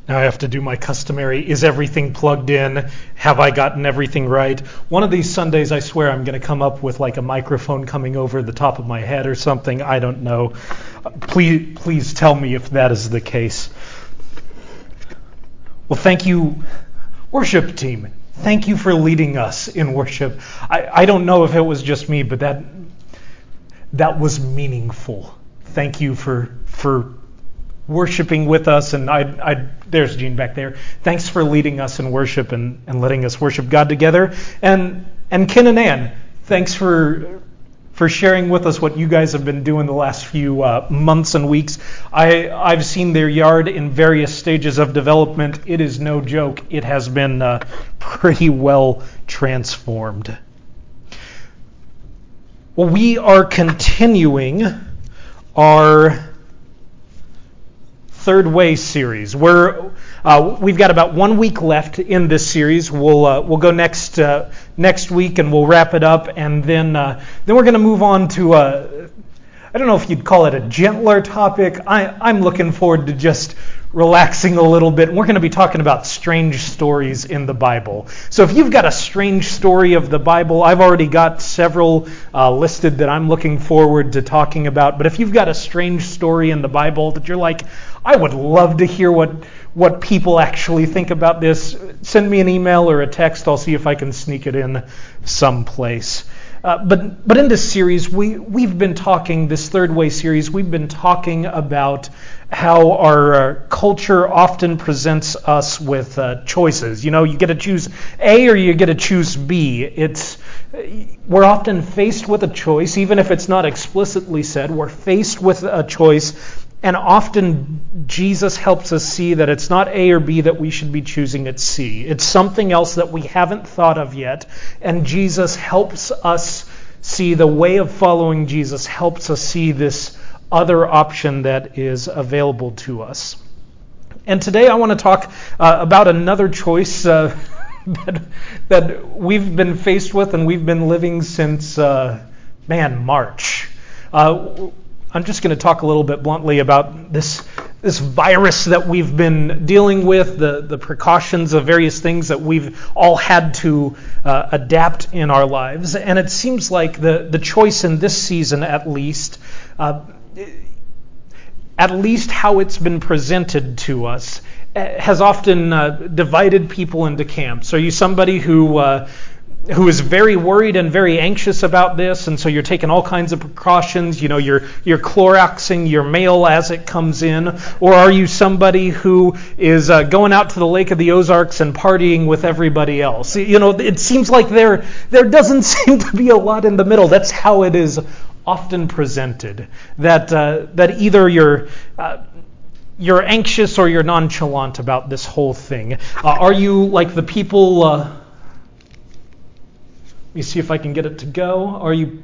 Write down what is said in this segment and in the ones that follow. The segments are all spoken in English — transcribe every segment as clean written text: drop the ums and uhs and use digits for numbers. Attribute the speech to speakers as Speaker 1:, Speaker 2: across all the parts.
Speaker 1: Now I have to do my customary, is everything plugged in? Have I gotten everything right? One of these Sundays, I swear I'm going to come up with like a microphone coming over the top of my head or something. I don't know. Please tell me if that is the case. Well, thank you, worship team. Thank you for leading us in worship. I don't know if it was just me, but that was meaningful. Thank you for worshiping with us, and there's Gene back there. Thanks for leading us in worship and letting us worship God together. And Ken and Ann, thanks for sharing with us what you guys have been doing the last few months and weeks. I've seen their yard in various stages of development. It is no joke. It has been pretty well transformed. Well, we are continuing our Third Way series. We've got about 1 week left in this series. We'll go next week and we'll wrap it up, and then we're going to move on to I don't know if you'd call it a gentler topic. I'm looking forward to just relaxing a little bit. We're going to be talking about strange stories in the Bible. So if you've got a strange story of the Bible, I've already got several listed that I'm looking forward to talking about. But if you've got a strange story in the Bible that you're like, I would love to hear what people actually think about this, send me an email or a text. I'll see if I can sneak it in someplace. But in this series, we've been talking, this Third Way series, we've been talking about how our culture often presents us with choices. You know, you get to choose A or you get to choose B. We're often faced with a choice, even if it's not explicitly said. We're faced with a choice, and often Jesus helps us see that it's not A or B that we should be choosing, it's C. It's something else that we haven't thought of yet, and Jesus helps us see, the way of following Jesus helps us see this other option that is available to us. And today I want to talk about another choice that we've been faced with and we've been living since, March. I'm just going to talk a little bit bluntly about this virus that we've been dealing with, the precautions of various things that we've all had to adapt in our lives. And it seems like the choice in this season, at least how it's been presented to us, has often divided people into camps. Are you somebody who is very worried and very anxious about this, and so you're taking all kinds of precautions, you know, you're Cloroxing your mail as it comes in? Or are you somebody who is going out to the Lake of the Ozarks and partying with everybody else? You know, it seems like there doesn't seem to be a lot in the middle. That's how it is often presented, that either you're anxious or you're nonchalant about this whole thing. Are you like the people... let me see if I can get it to go. Are you...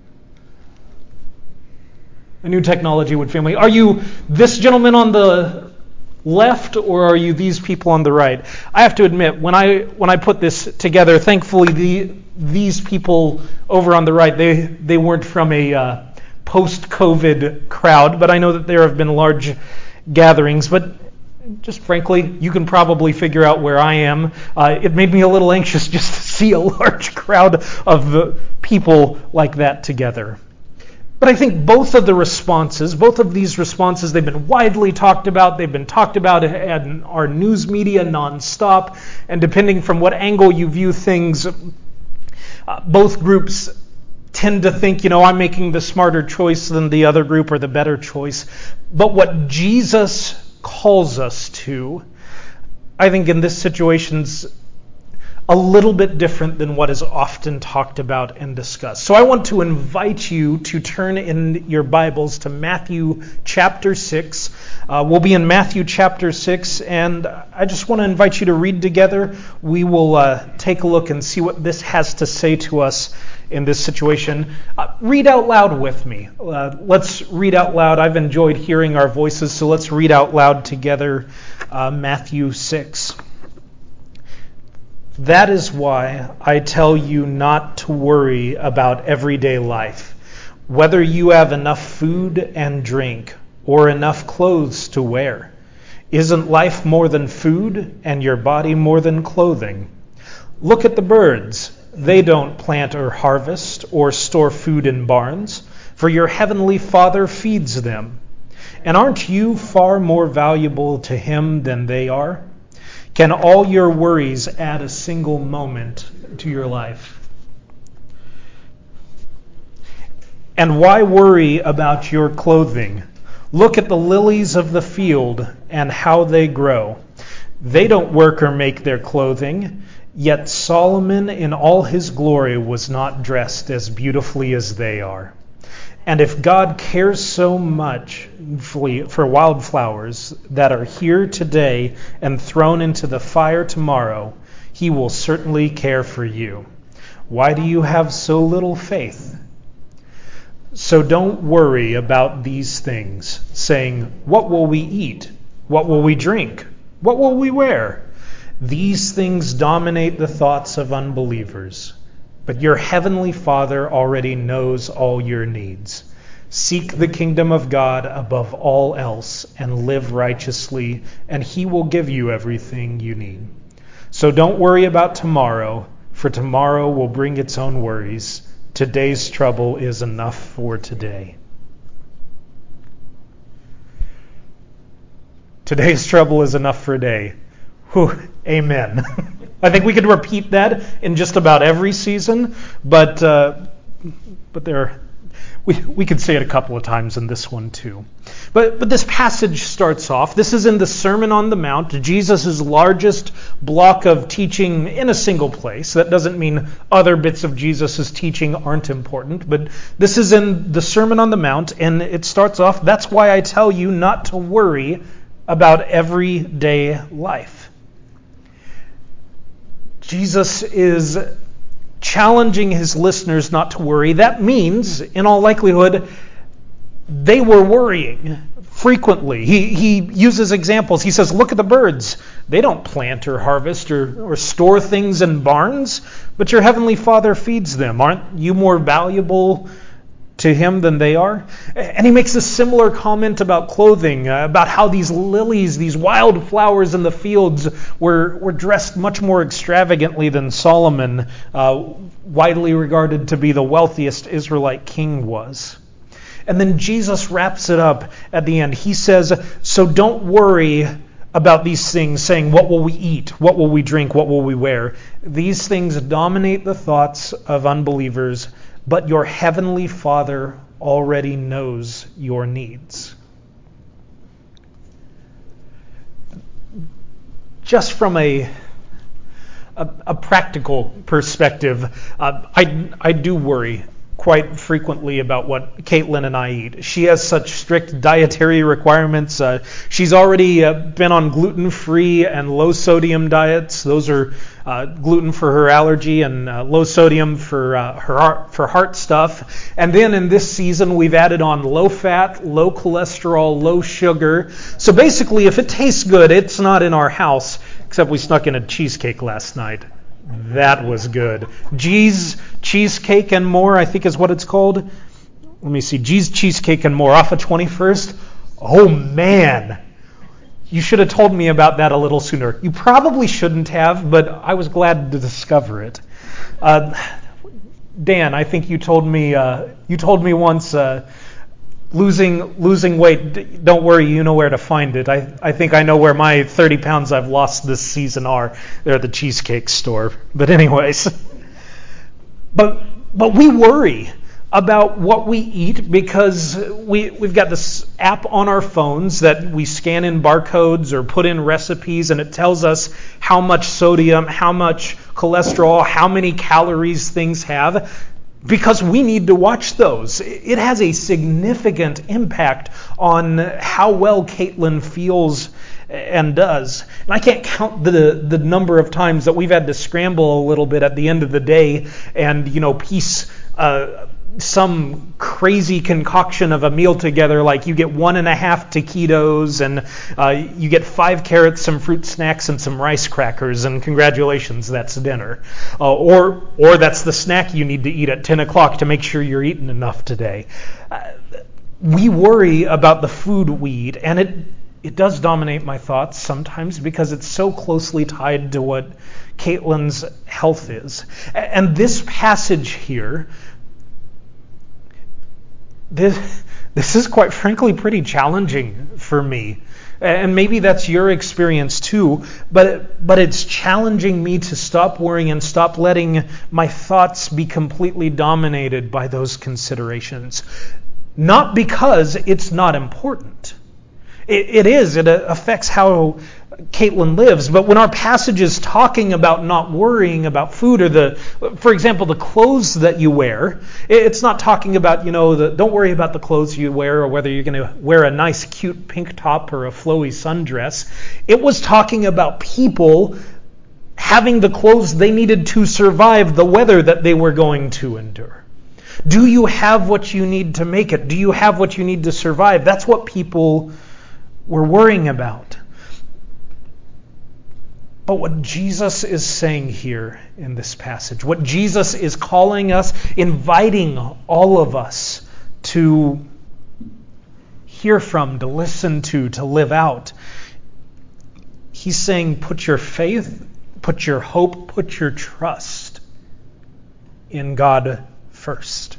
Speaker 1: A new technology would fail me. Are you this gentleman on the left, or are you these people on the right? I have to admit, when I put this together, thankfully these people over on the right, they weren't from a post-COVID crowd, but I know that there have been large gatherings. But just frankly, you can probably figure out where I am. It made me a little anxious just to see a large crowd of people like that together. But I think both of these responses, they've been widely talked about. They've been talked about in our news media nonstop. And depending from what angle you view things, both groups tend to think, I'm making the smarter choice than the other group or the better choice. But what Jesus calls us to, I think in this situation's a little bit different than what is often talked about and discussed. So I want to invite you to turn in your Bibles to Matthew chapter 6. We'll be in Matthew chapter 6, and I just want to invite you to read together. We will take a look and see what this has to say to us in this situation. Read out loud with me. Let's read out loud. I've enjoyed hearing our voices, so let's read out loud together Matthew 6. That is why I tell you not to worry about everyday life, whether you have enough food and drink or enough clothes to wear. Isn't life more than food, and your body more than clothing? Look at the birds. They don't plant or harvest or store food in barns, for your heavenly Father feeds them. And aren't you far more valuable to him than they are? Can all your worries add a single moment to your life? And why worry about your clothing? Look at the lilies of the field and how they grow. They don't work or make their clothing, yet Solomon in all his glory was not dressed as beautifully as they are. And if God cares so much for wildflowers that are here today and thrown into the fire tomorrow, he will certainly care for you. Why do you have so little faith? So don't worry about these things, saying, what will we eat? What will we drink? What will we wear? These things dominate the thoughts of unbelievers. But your heavenly Father already knows all your needs. Seek the kingdom of God above all else and live righteously, and he will give you everything you need. So don't worry about tomorrow, for tomorrow will bring its own worries. Today's trouble is enough for today. Today's trouble is enough for a day. Whew, amen. I think we could repeat that in just about every season, but we could say it a couple of times in this one too. But this passage starts off. This is in the Sermon on the Mount, Jesus' largest block of teaching in a single place. That doesn't mean other bits of Jesus' teaching aren't important, but this is in the Sermon on the Mount, and it starts off, that's why I tell you not to worry about everyday life. Jesus is challenging his listeners not to worry. That means, in all likelihood, they were worrying frequently. He uses examples. He says, look at the birds. They don't plant or harvest or store things in barns, but your heavenly Father feeds them. Aren't you more valuable to him than they are? And he makes a similar comment about clothing, about how these lilies, these wild flowers in the fields were dressed much more extravagantly than Solomon, widely regarded to be the wealthiest Israelite king, was. And then Jesus wraps it up at the end. He says, so don't worry about these things, saying, what will we eat? What will we drink? What will we wear? These things dominate the thoughts of unbelievers, but your heavenly Father already knows your needs. Just from a practical perspective, I do worry quite frequently about what Caitlin and I eat. She has such strict dietary requirements. She's already been on gluten-free and low-sodium diets. Those are gluten for her allergy and low-sodium for heart stuff. And then in this season, we've added on low-fat, low-cholesterol, low-sugar. So basically, if it tastes good, it's not in our house, except we snuck in a cheesecake last night. That was good. G's Cheesecake and More, I think is what it's called. Let me see. G's Cheesecake and More off of 21st. Oh, man. You should have told me about that a little sooner. You probably shouldn't have, but I was glad to discover it. Dan, I think you told me once losing weight, don't worry, you know where to find it. I think I know where my 30 pounds I've lost this season are. They're at the Cheesecake store. But anyways, but we worry about what we eat because we've got this app on our phones that we scan in barcodes or put in recipes, and it tells us how much sodium, how much cholesterol, how many calories things have. Because we need to watch those. It has a significant impact on how well Caitlin feels and does. And I can't count the number of times that we've had to scramble a little bit at the end of the day and, piece some crazy concoction of a meal together, like you get 1.5 taquitos and you get 5 carrots, some fruit snacks, and some rice crackers, and congratulations, that's dinner. Or that's the snack you need to eat at 10 o'clock to make sure you're eating enough today. We worry about the food we eat, and it does dominate my thoughts sometimes because it's so closely tied to what Caitlin's health is. And this passage here, this is quite frankly pretty challenging for me. And maybe that's your experience too, but it's challenging me to stop worrying and stop letting my thoughts be completely dominated by those considerations. Not because it's not important. It is. It affects how Caitlin lives. But when our passage is talking about not worrying about food or for example, the clothes that you wear, it's not talking about, don't worry about the clothes you wear or whether you're going to wear a nice cute pink top or a flowy sundress. It was talking about people having the clothes they needed to survive the weather that they were going to endure. Do you have what you need to make it? Do you have what you need to survive? That's what people were worrying about. But what Jesus is saying here in this passage, what Jesus is calling us, inviting all of us to hear from, to listen to live out, he's saying put your faith, put your hope, put your trust in God first.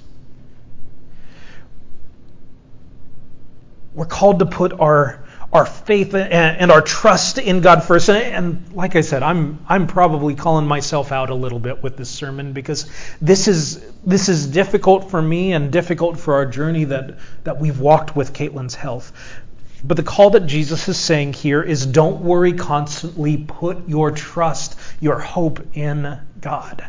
Speaker 1: We're called to put our faith and our trust in God first. And like I said, I'm probably calling myself out a little bit with this sermon because this is difficult for me and difficult for our journey that we've walked with Caitlin's health. But the call that Jesus is saying here is don't worry constantly. Put your trust, your hope in God.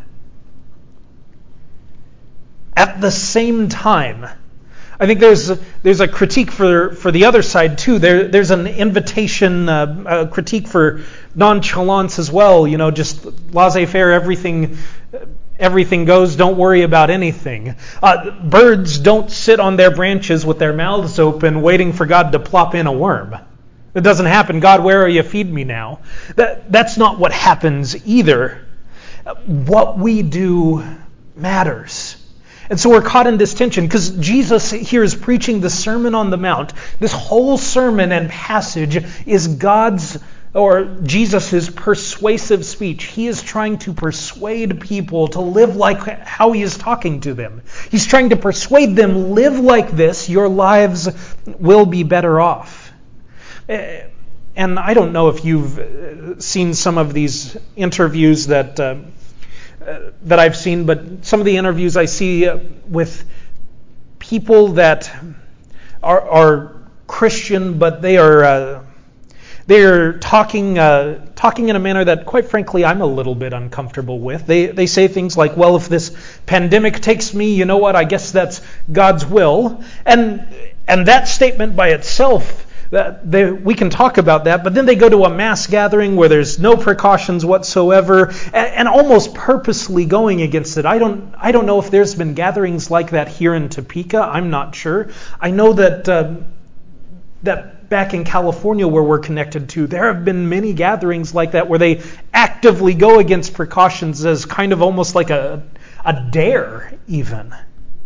Speaker 1: At the same time, I think there's a critique for the other side too. There's an invitation, a critique for nonchalance as well. Just laissez-faire, everything goes. Don't worry about anything. Birds don't sit on their branches with their mouths open, waiting for God to plop in a worm. It doesn't happen. God, where are you? Feed me now. That's not what happens either. What we do matters. And so we're caught in this tension because Jesus here is preaching the Sermon on the Mount. This whole sermon and passage is Jesus' persuasive speech. He is trying to persuade people to live like how he is talking to them. He's trying to persuade them, live like this, your lives will be better off. And I don't know if you've seen some of these interviews that I've seen, but some of the interviews I see with people that are Christian, but they're talking in a manner that, quite frankly, I'm a little bit uncomfortable with. They say things like, "Well, if this pandemic takes me, you know what? I guess that's God's will." And that statement by itself, we can talk about that, but then they go to a mass gathering where there's no precautions whatsoever, and almost purposely going against it. I don't know if there's been gatherings like that here in Topeka. I'm not sure. I know that back in California, where we're connected to, there have been many gatherings like that where they actively go against precautions as kind of almost like a dare, even.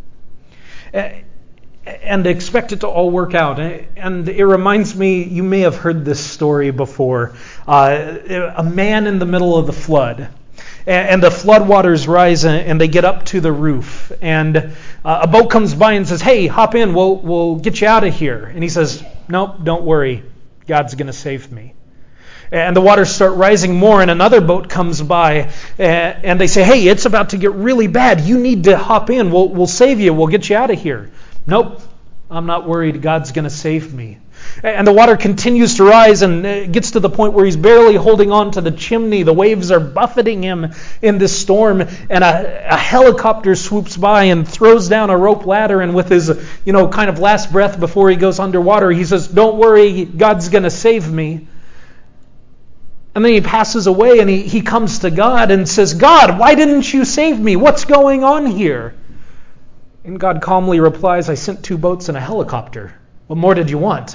Speaker 1: And expect it to all work out. And it reminds me, you may have heard this story before, a man in the middle of the flood. And the floodwaters rise and they get up to the roof. And a boat comes by and says, "Hey, hop in, we'll get you out of here." And he says, "Nope, don't worry, God's going to save me." And the waters start rising more, and another boat comes by, and they say, "Hey, it's about to get really bad. You need to hop in. We'll save you. We'll get you out of here." "Nope, I'm not worried. God's going to save me." And the water continues to rise and it gets to the point where he's barely holding on to the chimney. The waves are buffeting him in this storm, and a helicopter swoops by and throws down a rope ladder, and with his, kind of last breath before he goes underwater, he says, "Don't worry, God's going to save me." And then he passes away and he comes to God and says, "God, why didn't you save me? What's going on here?" And God calmly replies, "I sent 2 boats and a helicopter. What more did you want?"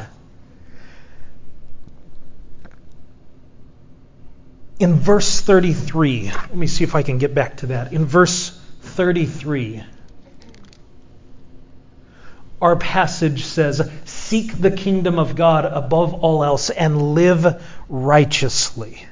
Speaker 1: In verse 33, let me see if I can get back to that. In verse 33, our passage says, seek the kingdom of God above all else and live righteously.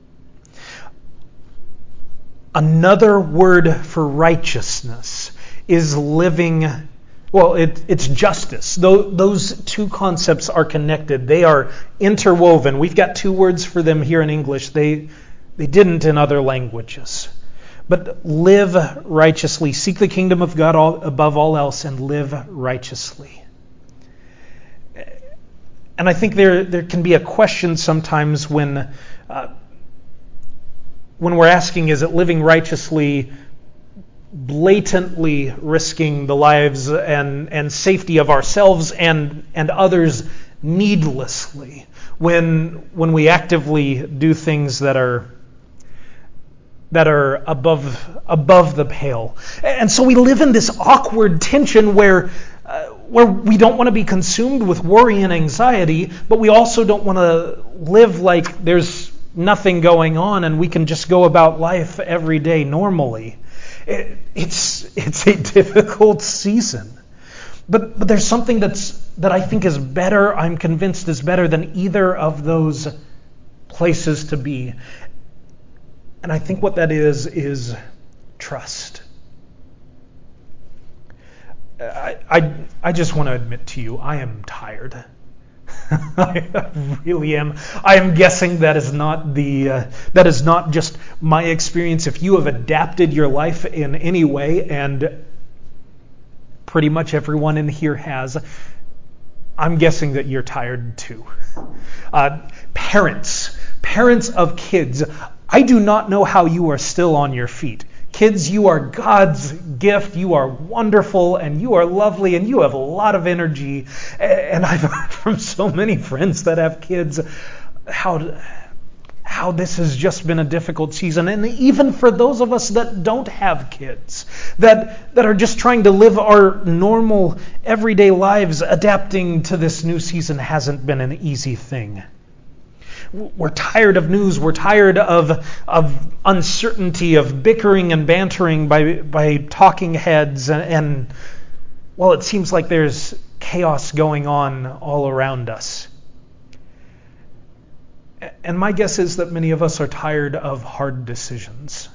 Speaker 1: Another word for righteousness is living, it's justice. Those two concepts are connected. They are interwoven. We've got two words for them here in English. They didn't in other languages. But live righteously. Seek the kingdom of God above all else and live righteously. And I think there can be a question sometimes when we're asking, is it living righteously blatantly risking the lives and safety of ourselves and others needlessly when we actively do things that are above the pale? And so we live in this awkward tension where we don't want to be consumed with worry and anxiety, but we also don't want to live like there's nothing going on and we can just go about life every day normally. It's a difficult season. But there's something that I think is better, I'm convinced is better than either of those places to be. And I think what that is trust. I just want to admit to you, I am tired. I really am. I am guessing that is not just my experience. If you have adapted your life in any way, and pretty much everyone in here has, I'm guessing that you're tired too. Parents of kids, I do not know how you are still on your feet. Kids, you are God's gift. You are wonderful and you are lovely and you have a lot of energy. And I've heard from so many friends that have kids how this has just been a difficult season. And even for those of us that don't have kids, that are just trying to live our normal everyday lives, adapting to this new season hasn't been an easy thing. We're tired of news. We're tired of uncertainty, of bickering and bantering by talking heads. And it seems like there's chaos going on all around us. And my guess is that many of us are tired of hard decisions.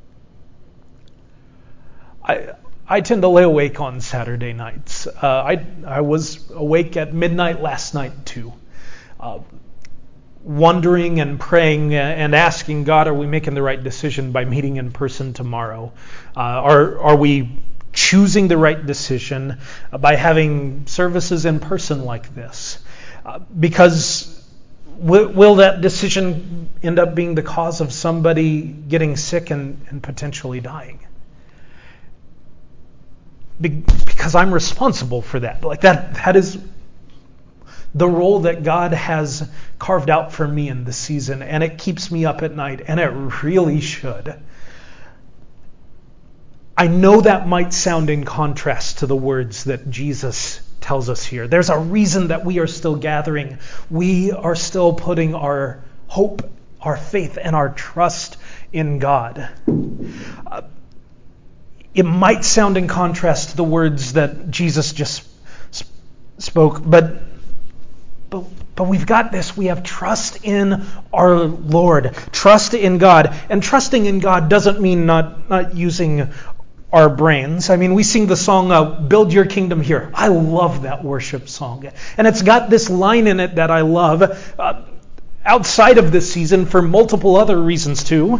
Speaker 1: I tend to lay awake on Saturday nights. I was awake at midnight last night too. Wondering and praying and asking God, are we making the right decision by meeting in person tomorrow? Are we choosing the right decision by having services in person like this? Because will that decision end up being the cause of somebody getting sick and potentially dying? Because I'm responsible for that. Like that is the role that God has carved out for me in this season, and it keeps me up at night, and it really should. I know that might sound in contrast to the words that Jesus tells us here. There's a reason that we are still gathering. We are still putting our hope, our faith, and our trust in God. It might sound in contrast to the words that Jesus just spoke, but we've got this. We have trust in our Lord, trust in God. And trusting in God doesn't mean not using our brains. I mean, we sing the song, Build Your Kingdom Here. I love that worship song. And it's got this line in it that I love, outside of this season for multiple other reasons too.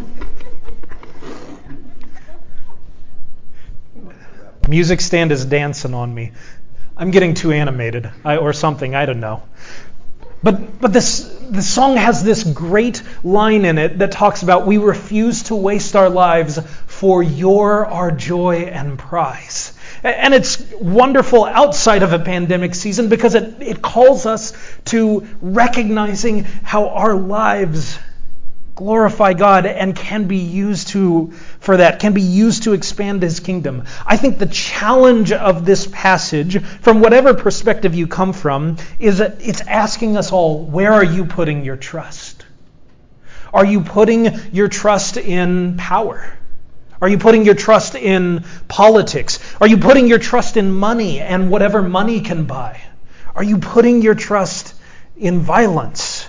Speaker 1: Music stand is dancing on me. I'm getting too animated or something. I don't know. But this song has this great line in it that talks about we refuse to waste our lives, for you're our joy and prize. And it's wonderful outside of a pandemic season because it calls us to recognizing how our lives glorify God and can be used to expand His kingdom. I think the challenge of this passage, from whatever perspective you come from, is that it's asking us all, where are you putting your trust? Are you putting your trust in power? Are you putting your trust in politics? Are you putting your trust in money and whatever money can buy? Are you putting your trust in violence?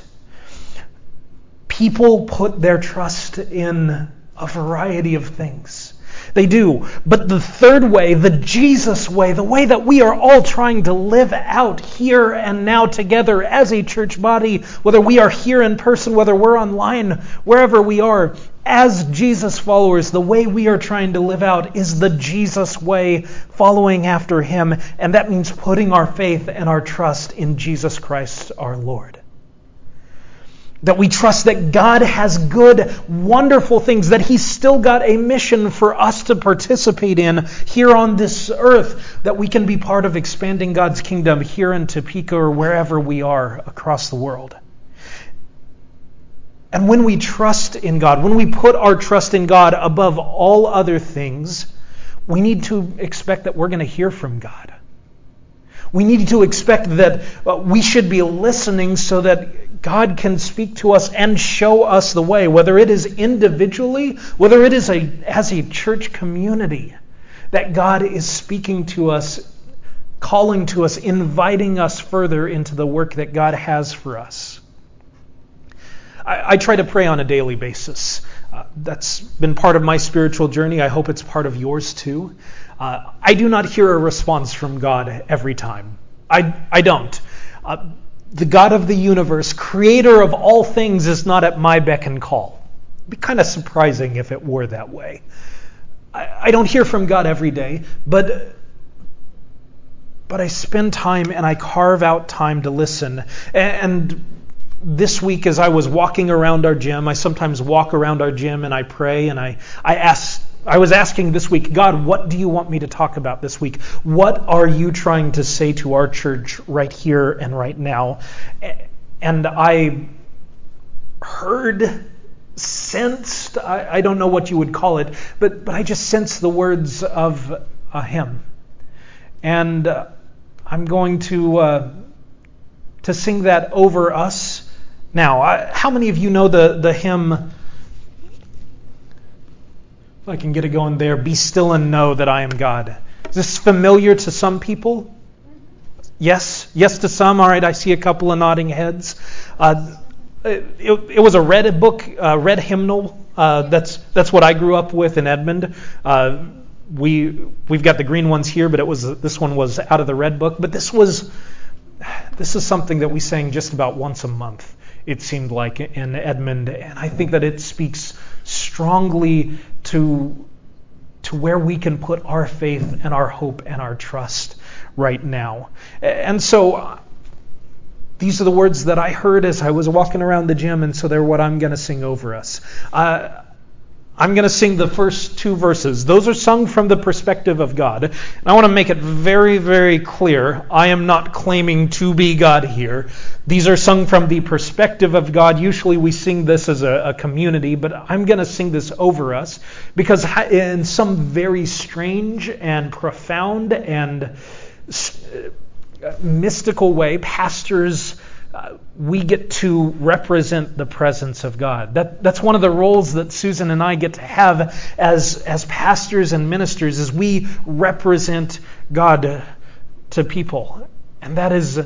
Speaker 1: People put their trust in a variety of things. They do. But the third way, the Jesus way, the way that we are all trying to live out here and now together as a church body, whether we are here in person, whether we're online, wherever we are, as Jesus followers, the way we are trying to live out is the Jesus way, following after him. And that means putting our faith and our trust in Jesus Christ our Lord. That we trust that God has good, wonderful things, that he's still got a mission for us to participate in here on this earth, that we can be part of expanding God's kingdom here in Topeka or wherever we are across the world. And when we trust in God, when we put our trust in God above all other things, we need to expect that we're going to hear from God. We need to expect that we should be listening so that God can speak to us and show us the way, whether it is individually, whether it is as a church community, that God is speaking to us, calling to us, inviting us further into the work that God has for us. I try to pray on a daily basis. That's been part of my spiritual journey. I hope it's part of yours too. I do not hear a response from God every time. I don't. The God of the universe, creator of all things, is not at my beck and call. It'd be kind of surprising if it were that way. I don't hear from God every day, but I spend time and I carve out time to listen. And this week, as I was walking around our gym, I sometimes walk around our gym and I pray, and I was asking this week, God, what do you want me to talk about this week? What are you trying to say to our church right here and right now? And I heard, sensed, I don't know what you would call it, but I just sensed the words of a hymn. And I'm going to sing that over us now. How many of you know the hymn, if I can get it going there, Be Still and Know That I Am God? Is this familiar to some people? Yes? Yes to some? All right, I see a couple of nodding heads. It was a red book, red hymnal. That's what I grew up with in Edmond. We've got the green ones here, but this one was out of the red book. But this is something that we sang just about once a month, it seemed like, in Edmond. And I think that it speaks strongly to where we can put our faith and our hope and our trust right now. And so these are the words that I heard as I was walking around the gym, and so they're what I'm going to sing over us. I'm going to sing the first two verses. Those are sung from the perspective of God. And I want to make it very, very clear, I am not claiming to be God here. These are sung from the perspective of God. Usually we sing this as a community, but I'm going to sing this over us because in some very strange and profound and mystical way, pastors, we get to represent the presence of God. That's one of the roles that Susan and I get to have as pastors and ministers, is we represent God to people. And that is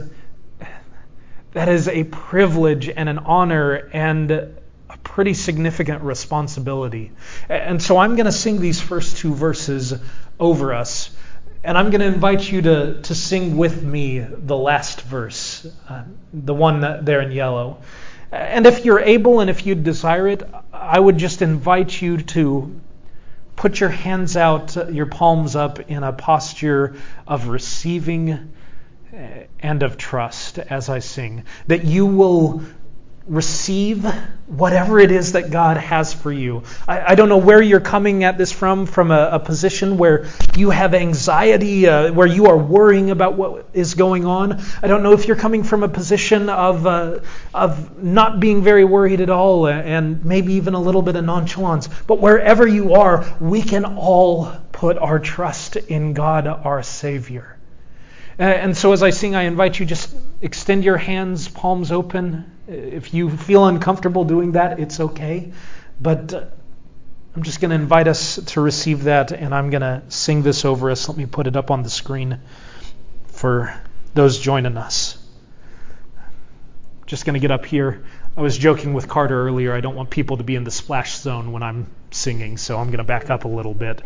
Speaker 1: a privilege and an honor and a pretty significant responsibility. And so I'm going to sing these first two verses over us. And I'm going to invite you to sing with me the last verse, the one there in yellow. And if you're able and if you desire it, I would just invite you to put your hands out, your palms up in a posture of receiving and of trust as I sing. That you will receive whatever it is that God has for you. I don't know where you're coming at this from a position where you have anxiety, where you are worrying about what is going on. I don't know if you're coming from a position of not being very worried at all, and maybe even a little bit of nonchalance. But wherever you are, we can all put our trust in God, our Savior. And so as I sing, I invite you, just extend your hands, palms open. If you feel uncomfortable doing that, it's okay. But I'm just going to invite us to receive that, and I'm going to sing this over us. Let me put it up on the screen for those joining us. Just going to get up here. I was joking with Carter earlier. I don't want people to be in the splash zone when I'm singing, so I'm going to back up a little bit.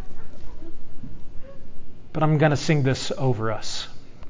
Speaker 1: But I'm going to sing this over us.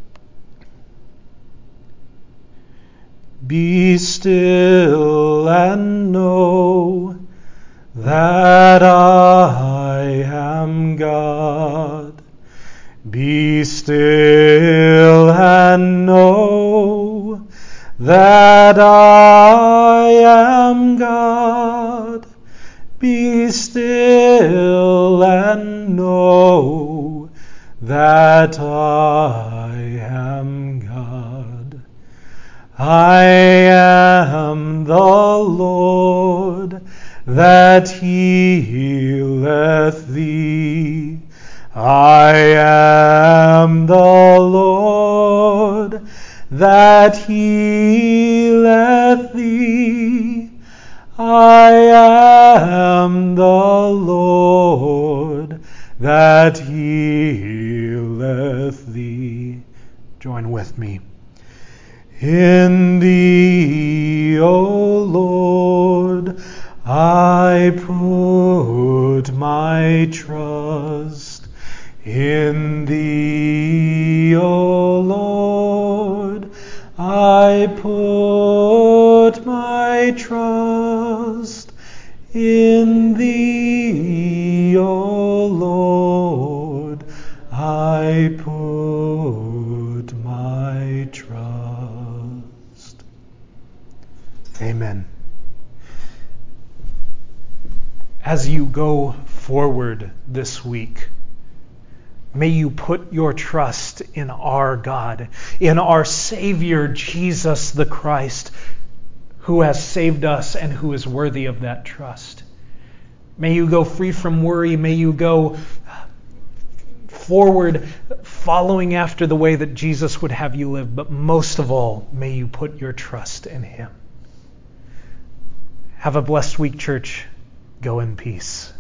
Speaker 1: Be still and know that I am God. Be still and know that I am God. Be still and know that I am God. I am the Lord that healeth thee. I am the Lord that healeth thee. I am the Lord that healeth thee. Join with me. In thee, O Lord, I put my trust. In thee, O Lord, I put my trust. In thee, O Lord, I put my trust. Amen. As you go forward this week, may you put your trust in our God, in our Savior, Jesus the Christ, who has saved us and who is worthy of that trust. May you go free from worry. May you go forward following after the way that Jesus would have you live. But most of all, may you put your trust in Him. Have a blessed week, church. Go in peace.